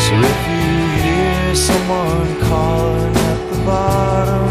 So if you hear someone calling at the bottom